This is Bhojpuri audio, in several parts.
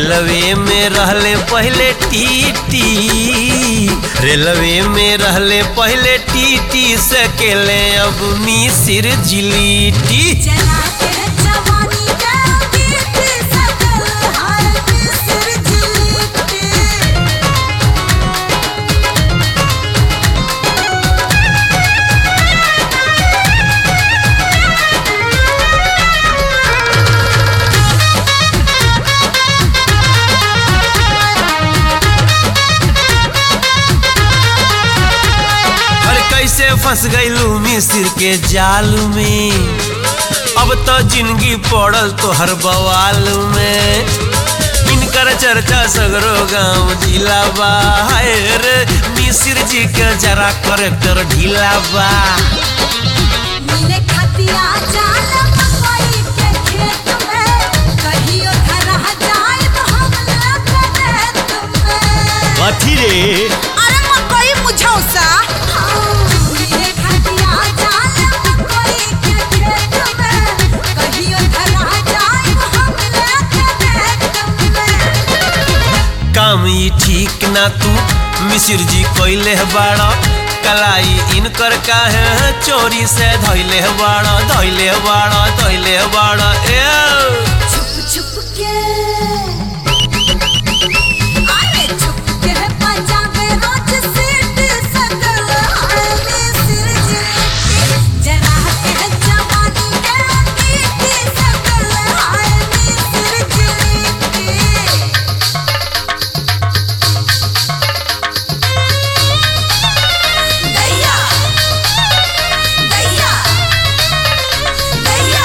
रेलवे में रहले पहले टीटी, रेलवे में रहले पहले टीटी से केले अब मिसिर जिलीटी। कैसे फंस गईलू मिसिर के जाल में, अब तो जिंदगी पड़ल तो हर बवाल में। इनकर चर्चा सगरो गांव जिला बा, रे मिसिर जी के जरा करेक्टर ढीला बा। मिले खतिया जाल मकई के खेत में, कहियो धरह जाए तो हम लगे तुम्हें। कथी रे? अरे मकई मुझौसा। मिले खतिया जाल मकई के खेत में, कहियो धरह जाए तो हम लगे तुम्हें। काम ई ठीक ना तू मिसिर जी कोइले बाड़ा, कलाई इनकर काहे चोरी से धइले बाड़ा, धइले बाड़ा, धइले बाड़ा। छुप छुप के, अरे छुप के पंजाबे रोज सीट सकल है मिसिर जी। जरा के जवानी के कीटी सकल है मिसिर जी। दैया दैया दैया।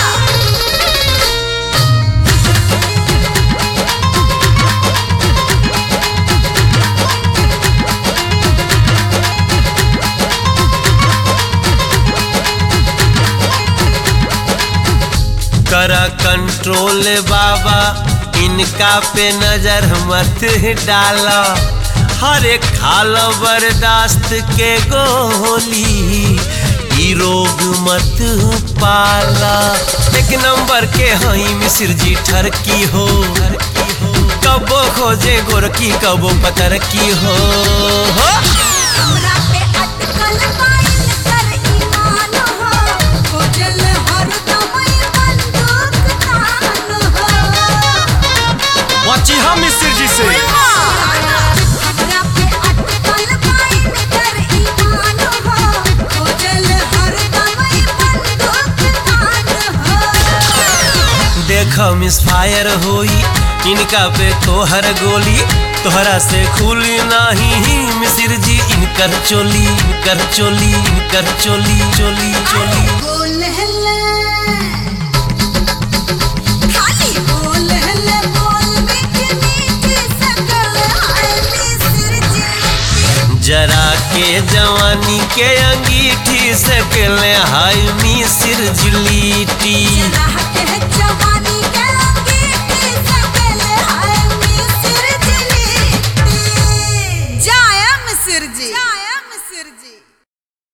करा कंट्रोल बाबा, इनका पे नजर मत डाला, हर एक खाल बर्दाश्त के गोली, ई रोग मत पाला। एक नंबर के हई मिसिर जी ठरकी हो, कबो खोजे गोरकी कबो पतर की हो। हमरा पे अटकल पाइन कर ईमान हो, खोजल हरदम बंदूक तान हो। बची हम मिसिर जी से। हमरा पे अटकल पाइन कर ईमान हो, खोजल हरदम बंदूक तान हो। देख मिसफायर होई इनका पे तोहर गोली, तोहरा से खुली नाही मिसिर जी इनकर चोली, इनकर चोली, इनकर चोली, चोली चोली। बोल हल्ले खाली बोल हल्ले, बोल मीठी मीठी सकल है मिसिर जी। जरा के जवानी के अंगीठी से केले हाय मिसिर जिलीटी।